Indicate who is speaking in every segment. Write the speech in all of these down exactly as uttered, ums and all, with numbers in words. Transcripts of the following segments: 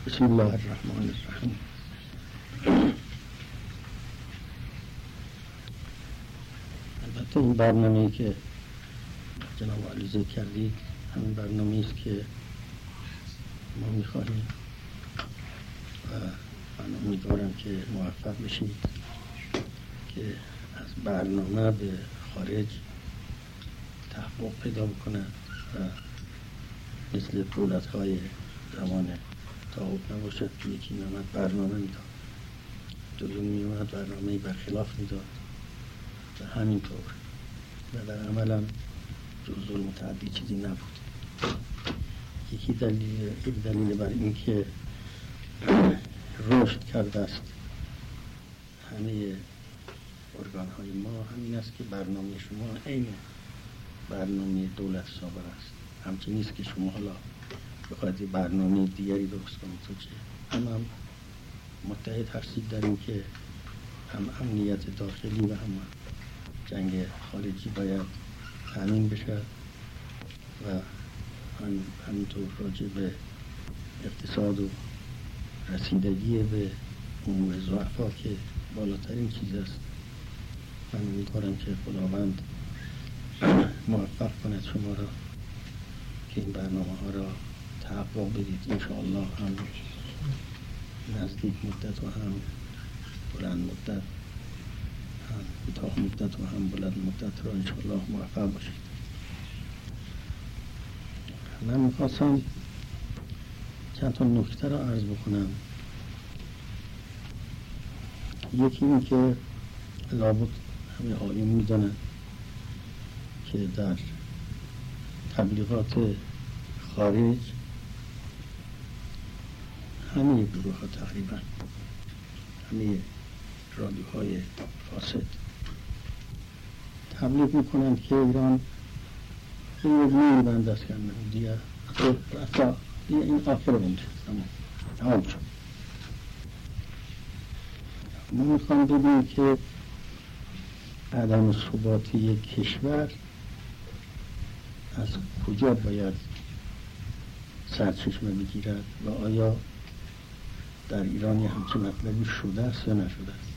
Speaker 1: بسم الله الرحمن الرحیم. البته این برنامه‌ای که جناب علی ذکر کردید همین برنامه‌ای است که ما می‌خواهیم و من امیدوارم که موفق بشید که از برنامه به خارج تحقق پیدا بکند و مثل دولت‌های زمان تاوت نباشد که یکی می‌آمد برنامه می‌داد، دومی می‌آمد برنامه‌ای برخلاف می‌داد و همینطور و در عمل هم جز المتعدی چیزی نبود. یکی دلیل یک دلیل بر این که رشد کرده است همه ارگان‌های ما همین است که برنامه شما عین برنامه دولت سابق است. همچنین نیست که شما حالا بخواید برنامه دیگری درست کنید تو چه هم هم متحد هستید در این که هم امنیت داخلی و هم جنگ خارجی باید تامین بشد و هم همینطور راجع به اقتصاد و رسیدگی به امور ضعفا که بالاترین چیز است. من امیدوارم که خداوند موفق کند شما را که این برنامه ها را تحقق بدید. انشاءالله هم نزدیک مدت و هم بلند مدت، هم کوتاه مدت و هم بلند مدت را انشاءالله موفق باشید. من میخواستم چند تا نکته را عرض بکنم. یکی این که لابد همه عالم میدانند که در تبلیغات خارج همه گروه ها تقریبا همه رادیوهای فاسد تبلیغ میکنند که ایران خیلی نور بند است که دیگه حتی این آخر بنده تمام شد. ما میخوام ببینیم که عدم ثبات یک کشور از کجا باید سرچشمه بگیرد و آیا در ایران یه همچین مطلبی شده است یا نشده است.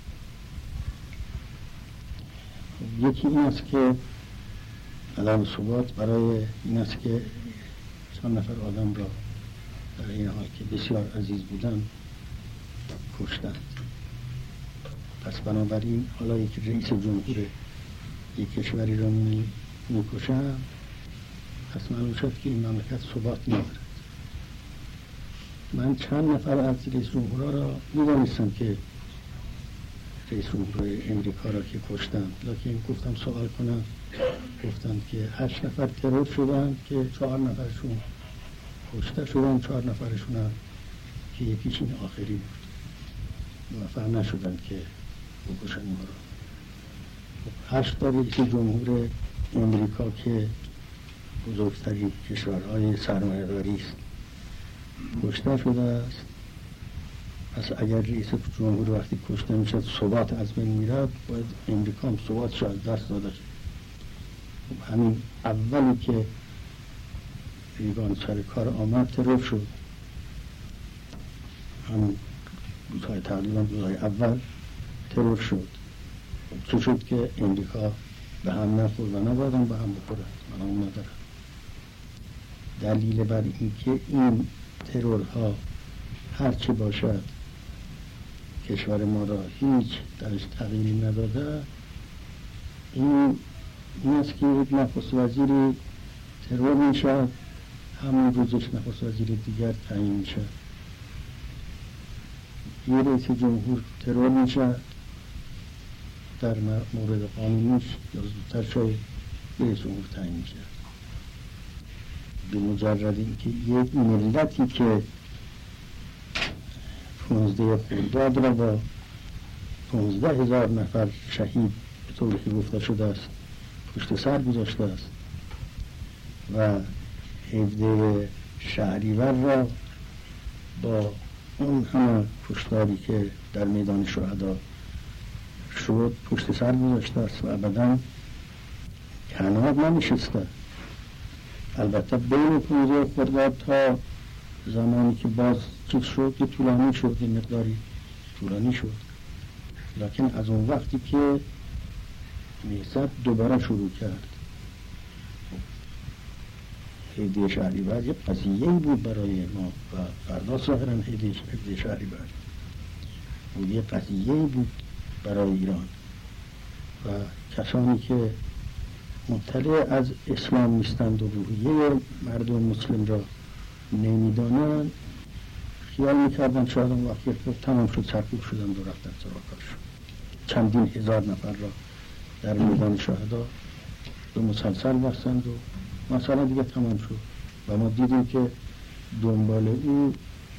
Speaker 1: یکی این است که عدم ثبات برای این است که چند نفر آدم را در این حال که بسیار عزیز بودن کشتند. پس بنابراین حالا یک رئیس جمهور یک کشوری را می میکشند، پس معلوم شد که این مملکت ثبات ندارد. من چند نفر از رئیس جمهورها را میدانستم که رئیس جمهور امریکا را که کشتند، لکن گفتم سوال کنم، گفتند که هشت نفر ترور شدند که چهار نفرشون کشته شدند، چهار نفرشون هم که یکیش این آخری بود موفق نشدند که بکشن ما را. هشت تا رئیس جمهور امریکا که بزرگترین کشورهای سرمایه‌داری است کشته شده است. پس اگر رئیس جمهور وقتی کشته میشد ثبات از بین میرد، باید امریکا هم ثباتش از دست داده شد. همین اولی که ریگان سر کار آمد ترور شد، همین روزهای تقریبا روزهای اول ترور شد. چه شد که امریکا به هم نخورد و نبایدن به هم بخورد. من هم ندارم دلیل بر این که این ترورها هرچی باشد کشور ما را هیچ درش تغییری نداده. این این است که یک نخست وزیری ترور میشد، همون روزش نخست وزیر دیگر تعیین میشد. یه رئیس جمهور ترور میشد، در مورد قانونیش یا زودتر شاید رئیس جمهور تعیین میشد. به مجرد اینکه یک ملتی که پونزده خرداد را با پونزده هزار نفر شهید به طوری که گفته شده است پشت سر گذاشته است و هفده شهریور را با اون همه کشتاری که در میدان شهدا شد پشت سر گذاشته است و ابدا کنار ننشسته. البته بین پونزده خرداد تا زمانی که باز چیز شد که طولانی شد، یه مقداری طولانی شد، لکن از اون وقتی که نهضت دوباره شروع کرد، هدیه شهریور یه قضیه‌ای بود برای ما و فردا ظاهراً هدیه شهریور بود، یه قضیه‌ای بود برای ایران و کسانی که مطلع از اسلام نیستند و روحیه مردم مسلم را نمیدانند خیال میکردن شاید اون وقتی تمام شد سرکوب شدن و رفتن سراغ کارشون. چندین هزار نفر را در میدان شهدا به مسلسل بستند و مثلا دیگه تمام شد و ما دیدیم که دنبال او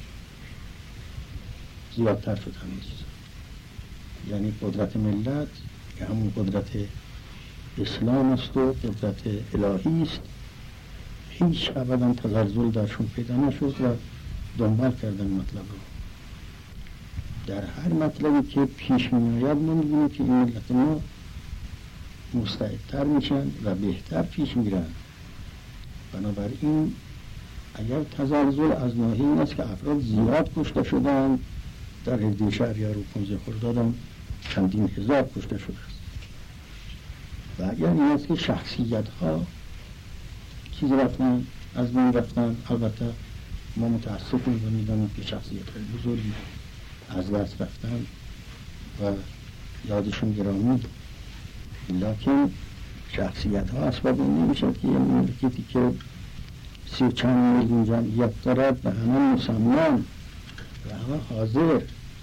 Speaker 1: زیادتر شد همین چیزا. یعنی قدرت ملت که همون قدرت اسلام است و قدرت الهی است، هیچ ابدا تزلزل درشون پیدا نشد و دنبال کردن مطلب رو. در هر مطلبی که پیش می‌آید ما می‌بینیم که این ملت ما مستعدتر میشن و بهتر پیش میرن. بنابراین اگر تزلزل از ناحیه این است که افراد زیاد کشته شدن، در هدیه شهریور و پانزده خرداد هم چندین هزار کشته شده است، و اگر این است که شخصیت ها چیز رفتن از بین رفتن، البته ما متاسفیم و میدانیم که شخصیت های بزرگی از دست رفتن و یادشون گرامی، لکن شخصیت ها اسباب این نمیشد که یه مملکتی که سی چند میلیون جمعیت دارد و همه مسلمان و همه حاضر،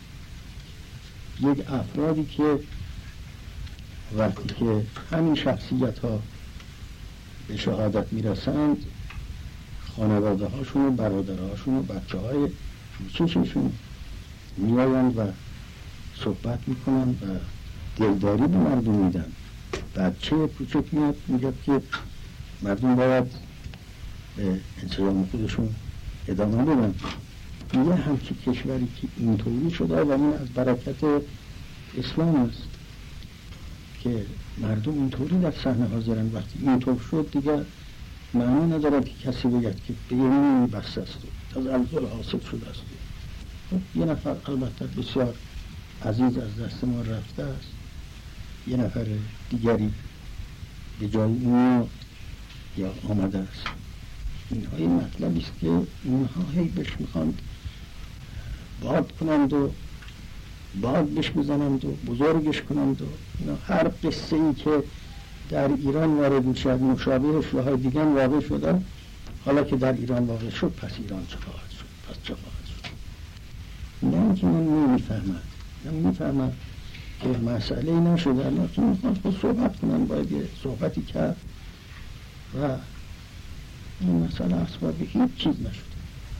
Speaker 1: یک افرادی که وقتی که همین شخصیت ها به شهادت میرسند خانواده هاشون و برادرهاشون و بچه های چششون میایند و صحبت میکنن و دلداری به مردم میدن. بچه کوچک میاد میگه که مردم باید به انسجام خودشون ادامه بدن. یه همچی کشوری که اینطوری شده و این از برکت اسلام است که مردم اینطوری در صحنه حاضرن. وقتی اینطور شد دیگه معنا ندارد که کسی بگد که به یمین بسته است و تزلزل حاصل شده است. یه نفر البته بسیار عزیز از دست ما رفته است، یه نفر دیگری به جای اون یا آمده است. اینها این مطلبی است که اینها هی بهش میخواند باد کنند و باد بهش بزنند و بزرگش کنند و اینا. هر قصه ای که در ایران وارد میشد مشابه شوهای دیگر واقع شدن، حالا که در ایران واقع شد پس ایران چه خواهد شد، پس چه خواهد شد. نه اینکه من نمیفهمد نمیفهمد که مسئله ای نشده، لیکن میخواد خود صحبت کنن، باید یه صحبتی کرد و این مسئله اسباب هیچ چیز نشده.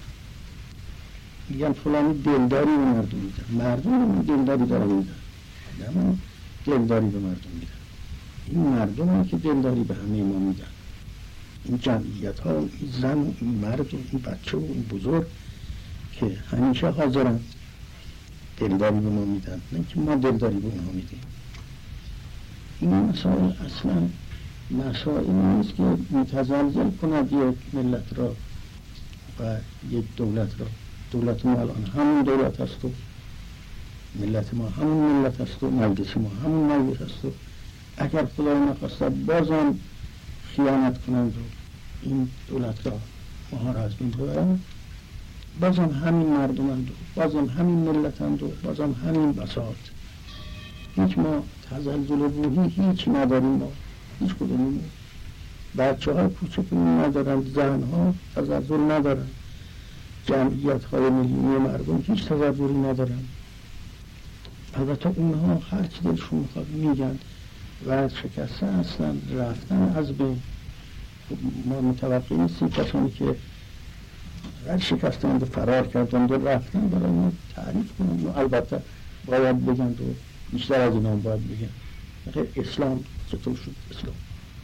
Speaker 1: میگن فلانی دلداری به مردم میدن، مردم دلداری داره میدن، نه من دلداری به مردم میدن. این مردم هم که دلداری به همه ما میدن، این جمعیت ها، این زن و این مرد و این بچه و این بزرگ که همیشه حاضرن دلداری به ما میدن، نه که ما دلداری به اونها میدیم. این مسائل اصلا مسائل نیست که متزلزل کند یک ملت را و یک دولت را. دولت ما الان همون دولت است و ملت ما همون ملت است و مجلس ما همون مجلس است و اگر خدای نخواسته بازم خیانت کنند و این دولت را ما را از بین ببرند، بازم همین مردمند و بازم همین ملتند و بازم همین بساط. هیچ ما تزلزل روحی هیچ نداریم، ما هیچ کدوم بچه ها کوچکی ندارن، زن ها تزلزل ندارن، جمعیت های میلیونی مردم هیچ تزلزلی ندارن. البته اونها هر چی دلشون میخواد میگن و شکسته هستن، رفتن از بین. ما متوقع نیستیم کسانی که رد شکستند و فرار کردند و رفتن برای ما تعریف کنند و البته باید بگند و بیشتر از اینا باید بگن اسلام چطور شد. اسلام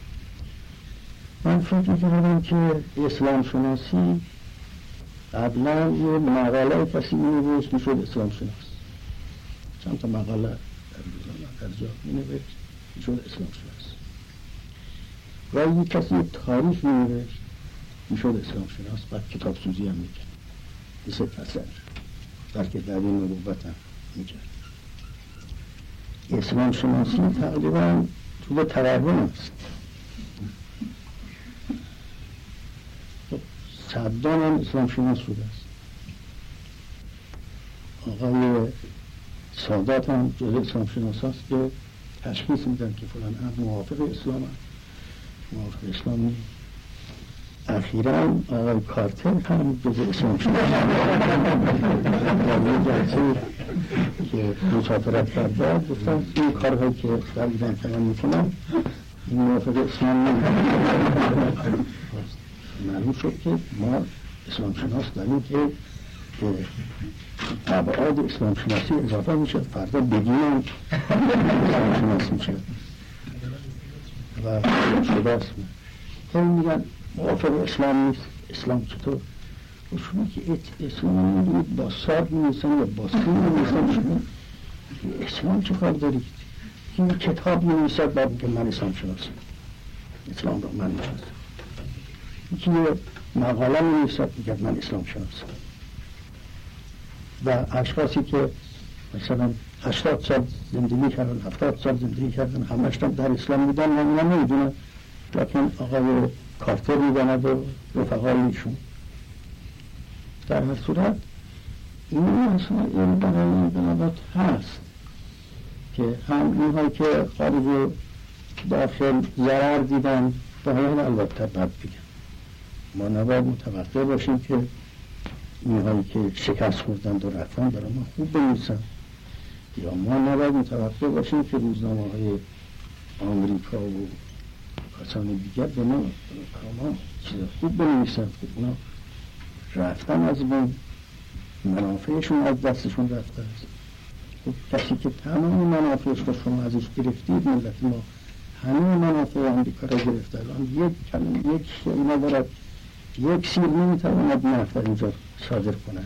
Speaker 1: من فکر می‌کردم که اسلام شناسی قبلا یه مقاله کسی می‌نوشت میشد اسلام شناس، چند تا مقاله در جا می‌نوشت میشد اسلام شناس، و یک کسی تاریخ می‌نوشت میشد اسلام شناس، بعد کتاب سوزی هم می‌کرد. مثل پسر بلکه دعوی نبوت هم میکرد. اسلام شناسی تقریبا تو تورم است. صدام هم اسلام شناس بوده است. آقای سادات هم جز اسلام شناس هست که تشخیص میدن که فلان هم موافق اسلام هم موافق اسلام نیست. اخیراً آقای کارتر هم جز اسلام شناس در یک جلسه که مسافرت کرده گفتن این کارهایی که در ایران فلان میکنن این موافق اسلام نیست. معلوم شد که ما اسلام شناس داریم که ابعاد اسلام شناسی اضافه میشه، فردا بگیم اسلام شناس میشه و شده است. هم میگن موافق اسلام نیست. اسلام چطور؟ و شما که اسلام میدونید با صاد میمیسن یا با سین میمیسن، شما اسلام چه کار دارید؟ این کتاب میمیسد باید که من اسلام شناسم، اسلام رو من میشناسم. یکی مقاله می‌نویسد میگه من اسلام شناسم. و اشخاصی که مثلا هشتاد سال زندگی کردن، هفتاد سال زندگی کردن، همش در اسلام بودن و اینا نمیدونن، لیکن آقای کارتر میداند و رفقای ایشون. در هر صورت این اصلا این برای انقلابات هست که هم اینهایی که خارج و داخل ضرر دیدن باید البته بد بگن. ما نباید متوقع باشیم که اینهایی که شکست خوردن و رفتن برای ما خوب بنویسن، یا ما نباید متوقع باشیم که روزنامه های آمریکا و کسان دیگر به ما ما چیز خوب بنویسن. اونا رفتن از بین، منافعشون از دستشون رفته است. کسی که تمام منافعش رو شما ازش گرفتید، ملت ما همه منافع آمریکا را گرفته. الان یک کلمه یک شیعه ندارد، یک سیر نمیتواند نفت اینجا صادر کنند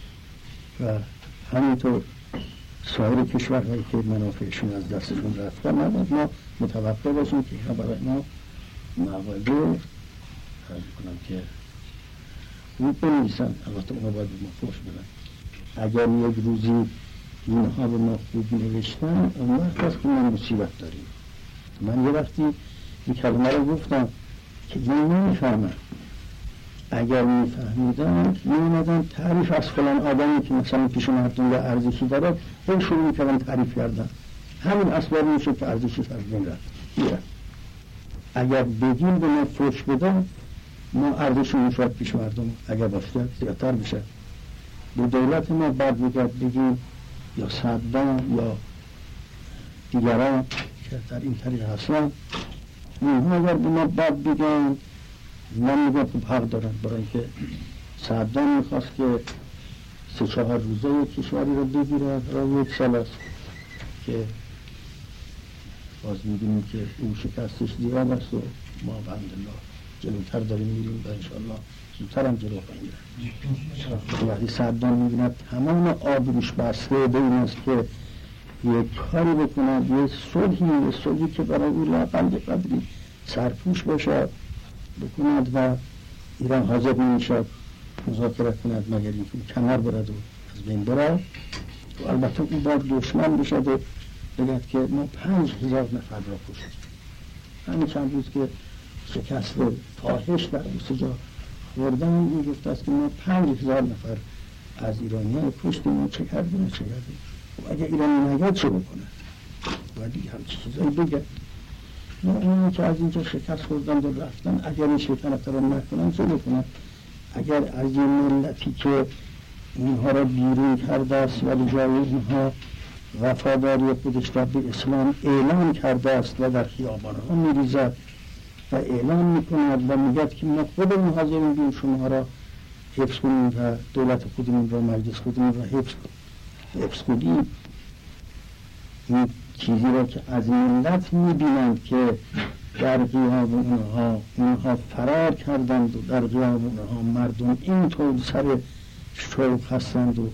Speaker 1: و همینطور سایر کشورهایی که منافعشون از دستشون رفته نباید ما متوقع باشیم که اینا برای ما مواضع خرج کنم که خوب بنویسن. البته اونا باید به ما فوش بدن. اگر یک روزی اینها به ما خوب نوشتن، اون وقت هست که ما مصیبت داریم. من یه وقتی این کلمه رو گفتم که این نمیفهمن. اگر میفهمیدن میومدن تعریف از فلان آدمی که مثلا پیش مردم و ارزشی داره این شروع میکردن تعریف کردن. همین اسباب میشه که ارزشی فرزین رفت. اگر بگیم به ما فوش بدن، ما ارزشی شاید پیش مردم اگر باشه زیادتر بشه. به دولت ما بعد بگرد بگیم یا صدام یا دیگران که در این طریق هستن، اینها اگر به ما بعد بگن من میگم خوب حق دارن، برای اینکه صدام میخواست که سه چهار روزه کشوری رو بگیره، برای یک سال است که باز میدونیم که او شکستش زیاد است و ما بحمدالله جلوتر داریم میریم و انشاءالله زودتر هم جلو خواهیم رفت. وقتی صدام میبیند تمام آب روش بسته به این است که یک کاری بکند، یک صلحی یک صلحی که برای او لااقل قدری سرپوش باشد بکند و ایران حاضر نمیشد مذاکره کند مگر اینکه کنار برد و از بین برد و البته او باید دشمن بشد و بگد که ما پنج هزار نفر را کشتیم. همین چند روز که شکست فاحش در اوسجا خوردن این گفته است که ما پنج هزار نفر از ایرانی ها کشتیم و چه کردیم و چه کردیم. و اگر ایرانی نگرد چه بکنه؟ باید همچی چیزایی بگه. ما اونی که از اینجا شکست خوردن و رفتن اگر این شیطنت را نکنن چه بکنن؟ اگر از این ملتی که اینها را بیرون کرده است ولی جای اینها وفاداری خودش را به اسلام اعلام کرده است و در خیابان ها میریزد و اعلام میکند و میگد که ما خودمون حاضریم بیم شما را حفظ کنیم و دولت خودمون را مجلس خودمون را حفظ حفظ کنیم. این چیزی را که از ملت میبینند که در غیاب اونها اونها فرار کردند و در غیاب اونها مردم اینطور سر شوق هستند و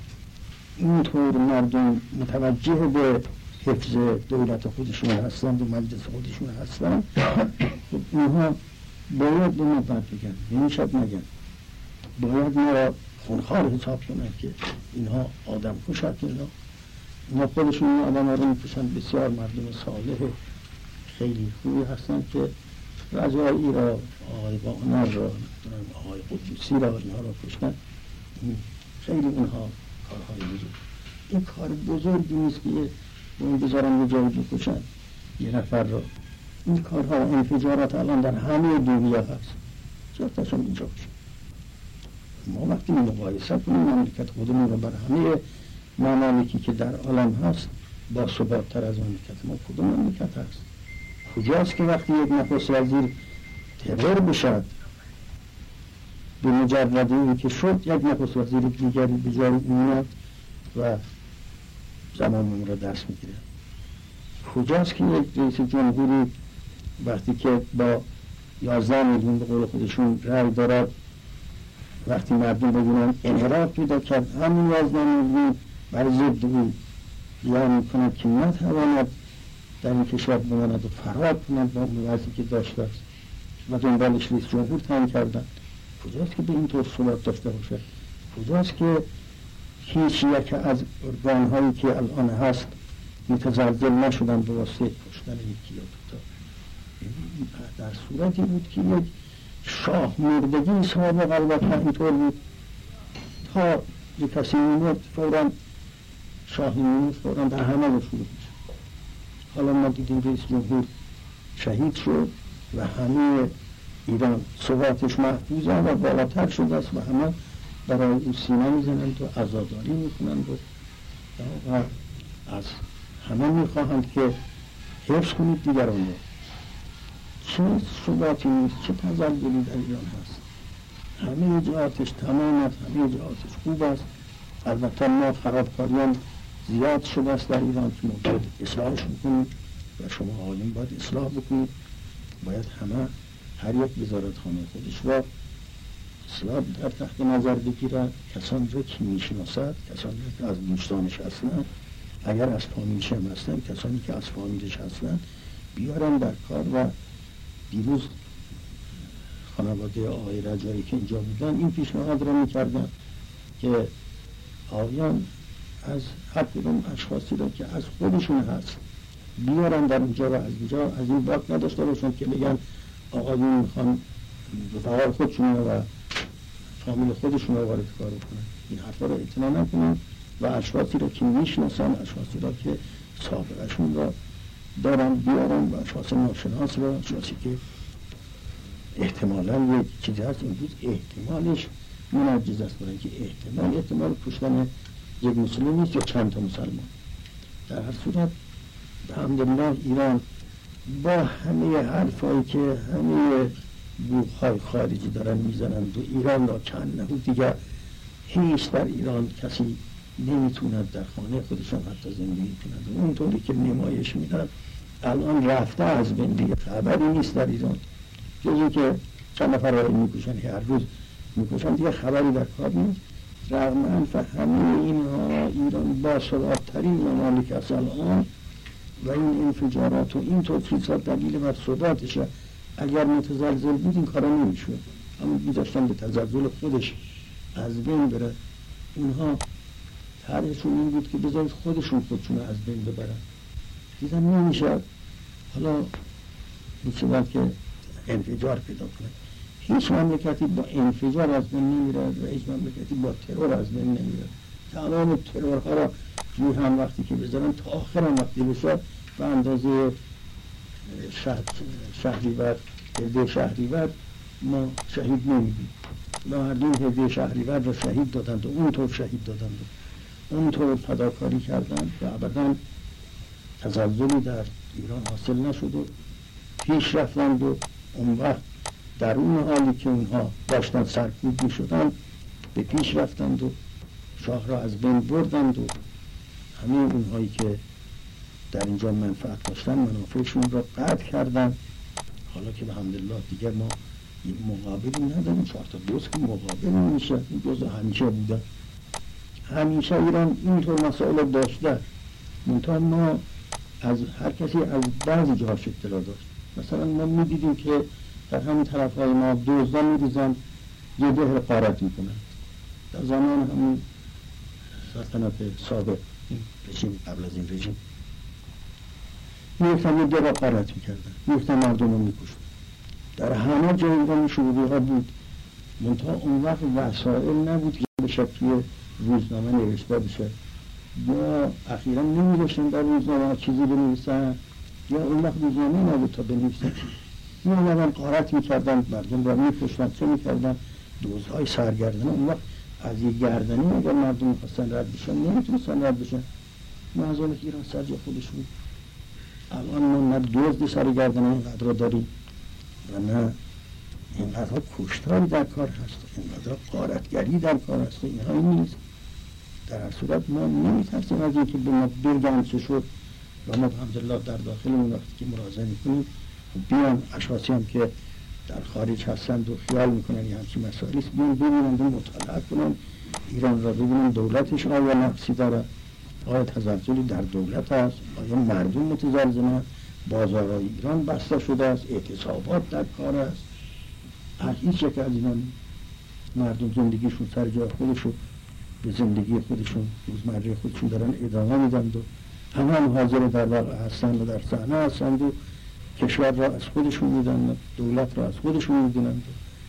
Speaker 1: اینطور مردم متوجه به حفظ دولت خودشون هستند و مجلس خودشون هستند، اونها باید به ما بد بگن، نمیشد نگن، باید ما را خونخوار حساب کنن که اینها آدم کشن، اینا اینا خودشون این آدم ها رو میکشن. بسیار مردم صالح خیلی خوبی هستن که رجایی را، آقای بانر را، آقای قدوسی را، اینها را کشتن. این خیلی اونها کارهای بزرگ، این کار بزرگی نیست که این بذارن یه جایی بکشن یه نفر را. این کارها انفجارات الان در همه دنیا هست، چرتشون اینجا بشه. ما وقتی مقایسه کنیم مملکت خودمون رو بر همه ممالکی که در عالم هست با ثبات تر از مملکت ما کدوم مملکت هست؟ کجاست که وقتی یک نخست وزیر ترور بشد به مجردی این که شد یک نخست وزیر دیگری به جای میاد و زمانمون رو دست میگیره؟ کجاست که یک رئیس جمهوری وقتی که با یازده میلیون به قول خودشون رأی دارد، وقتی مردم بگونن انحراف پیدا کرد، همین یازده میلیون بر ضد او بیان میکنند که نتواند در این کشور بماند و فرار کند با اون وضعی که داشته است و دنبالش رئیس جمهور تعیین کردن. کجاست که به این طور ثبات داشته باشه؟ کجاست که هیچ یک از ارگان‌هایی که الان هست متزلزل نشدن به واسطه کشتن یکی یا دوتا؟ در صورتی بود که یک شاه مردگی سابق البته اینطور بود، تا یک کسی میمرد فوراً شاهی میمرد فوراً در همه رو شروع میشه. حالا ما دیدیم رئیس جمهور شهید شد و همه ایران ثباتش محفوظ و بالاتر شده است و همه برای او سینه میزنند و عزاداری میکنند و, و از همه میخواهند که حفظ کنید دیگران رو. چه ثباتی نیست، چه تزلزلی در ایران هست. همه جهاتش تمام است، همه جهاتش خوب است. البته ما خرابکاریان زیاد شده است در ایران که ما باید اصلاحش بکنید و شما آقایون باید اصلاح بکنید. باید همه هر یک وزارتخانه خودش را اصلاح در تحت نظر بگیرد، کسانی را که میشناسد، کسانی را که از دوستانش هستند، اگر از فامیلش هم هستند، کسانی که از فامیلش هستند بیارن در کار. و دیروز خانواده آقای رجایی که اینجا بودن این پیشنهاد را میکردن که آقایان از هر کدوم اشخاصی را که از خودشون هست بیارن در اینجا و از اینجا از این باک نداشته باشن که بگن آقایون میخوان به فقار خودشون و فامیل خودشون رو وارد کار کنن. این حرفا رو اعتنا نکنن و اشخاصی را که میشناسن، اشخاصی را که سابقشون را دارن بیارن و اشخاص ناشناس را، اشخاصی که احتمالاً یک چیزی هست این بود احتمالش منجز است، برای که احتمال احتمال کشتن یک مسلم نیست یا چند تا مسلمان. در هر صورت الحمدلله ایران با همه حرفایی که همه گروه‌های خارجی دارن میزنند و ایران را چند نهود دیگر هیچ در ایران کسی نمیتوند در خانه خودشان حتی زندگی کند و اونطوری که نمایش میدن الان رفته از بین دیگه، خبری نیست در ایران جزی که چند نفر را میکشن هر روز میکشن، دیگه خبری در کار نیست. رغم انف همه اینها ایران با ثبات‌ترین ممالک است الان و این انفجارات و این طور چیزها دلیل بر ثباتشه. اگر متزلزل بود این کارا نمیشود، اما میذاشتن به تزلزل خودش از بین بره. اونها طرحشون این بود که بذارید خودشون خودشون از بین ببرن، دیدن نمیشه. حالا میشود که انفجار پیدا کنه. هیچ مملکتی با انفجار از بین نمیره و هیچ مملکتی با ترور از بین نمیره. تمام ترورها را روی هم وقتی که بذارن تا آخر هم وقتی بشه به اندازه شهر شهریور هفده شهریور ما شهید نمیدیم. مردم هفده شهریور را شهید دادند و اونطور شهید دادند و اونطور فداکاری کردند و ابدا تزلزلی در ایران حاصل نشد و پیش رفتند و اون وقت در اون حالی که اونها داشتن سرکوب می شدن به پیش رفتند و شاه را از بین بردند و همه اونهایی که در اینجا منفعت داشتن منافعشون را قطع کردند. حالا که به حمدالله دیگر ما این مقابلی نداریم، چهار تا دوست که مقابل نمیشه، این جزء همیشه بوده. همیشه ایران اینطور مسائل داشته، منتها ما از هر کسی از بعضی جاهاش اطلاع داشت. مثلا ما میدیدیم که در همین طرف های ما دوزده میریزن یه ده رو غارت میکنن، در زمان همون سلطنت سابق، رژیم قبل از این رژیم، میگفتن یه دقیقه غارت میکردن، میگفتن مردم رو میکشتن. در همه جای ایران شروعی ها بود، منتها اون وقت وسائل نبود که به شکلی روزنامه نوشته بشه، یا اخیرا نمی‌داشتن در روزنامه چیزی بنویسن، یا اون وقت روزنامه نبود تا بنویسن. می‌آمدن غارت می‌کردن، مردم را می‌کشتن، چه می‌کردن؟ دزدهای سرگردنه. اون وقت از یک گردنی اگر مردم می‌خواستن رد بشن نمی‌تونستن رد بشن، معظم ایران سر جای خودش بود. الان ما نه دزد سرگردنه اینقدر را داریم و نه اینقدر کشتاری در کار هست، اینقدر غارتگری در کار هست. اینها نیست. در هر صورت ما نمی‌ترسیم از اینکه به ما بگن چه شد و ما الحمدلله در داخلمون وقتی که مراجعه می‌کنیم بیان اشخاصی هم که در خارج هستند و خیال می‌کنن یه همچین مسائلی است بیان ببینن و مطالعه کنن ایران را، ببینن دولتش آیا نقصی داره، آیا تزلزلی در دولت است، آیا مردم متزلزلند، بازارهای ایران بسته شده است، اعتصابات در کار است. هیچ یک از اینا مردم زندگیشون سر جای خودشون به زندگی خودشون روزمره خودشون دارن ادامه میدن و همه هم حاضر در واقع هستند و در صحنه هستند و کشور را از خودشون میدن و دولت را از خودشون میدونند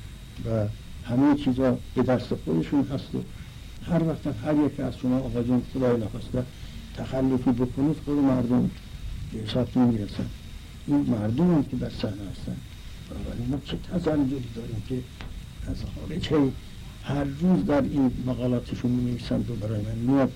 Speaker 1: و همه چیزا به دست خودشون هست و هر وقت هر یک از شما آقا جان خدای نخواسته تخلفی بکنید خود مردم به حسابتون میرسن. این مردم هم که در صحنه هستن. بنابراین ما چه تزلزلی داریم که از خارج هر روز در این مقالاتشون می‌نویسند و برای من میاد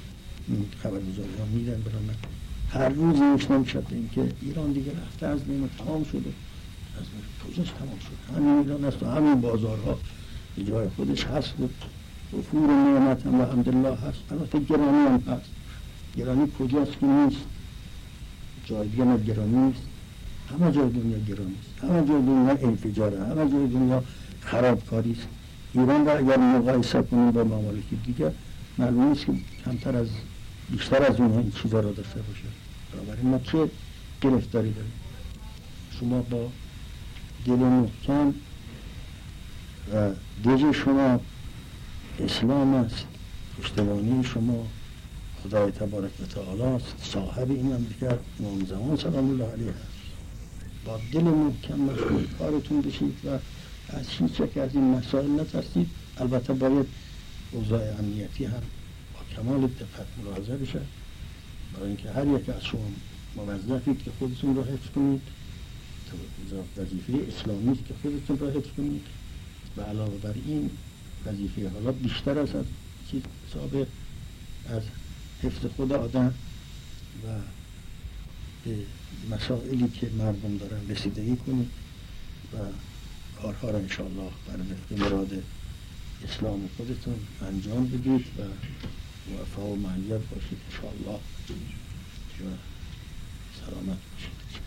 Speaker 1: خبرگزاری ها میدن برای من هر روز نوشته شد این که ایران دیگه رفته از بین تمام شده. از کجاش تمام شد؟ همین ایران است و همین بازارها به جای خودش هست و وفور نعمت هم الحمدلله هست. البته گرانی هم هست. گرانی کجاست که نیست؟ جای دیگه نه گرانی نیست. همه جای دنیا گرانی است. همه جای دنیا انفجاره. همه جای دنیا خرابکاری است. ایران را اگر مقایسه کنیم با ممالک دیگه معلوم است که کمتر از بیشتر از اونها این چیزا را داشته باشه. بنابراین ما چه گرفتاری داریم؟ شما با دل محکم و دل شما اسلام است، پشتوانه شما خدای تبارک و تعالی است، صاحب این مملکت امام زمان سلام الله علیه است. با دل محکم مشغول کارتون بشید و از هیچ یک از این مسائل نترسید. البته باید اوضاع امنیتی هم با کمال دقت ملاحظه بشه، برای اینکه هر یک از شما موظفید که خودتون را حفظ کنید، وظیفه اسلامی است که خودتون را حفظ کنید و علاوه بر این وظیفه حالا بیشتر است از چیز سابق از حفظ خود آدم و به مسائلی که مردم دارن رسیدگی کنید و کارها را انشاءالله بر مراد اسلام خودتون انجام بدید و موفق و معید باشید انشاءالله و سلامت باشید.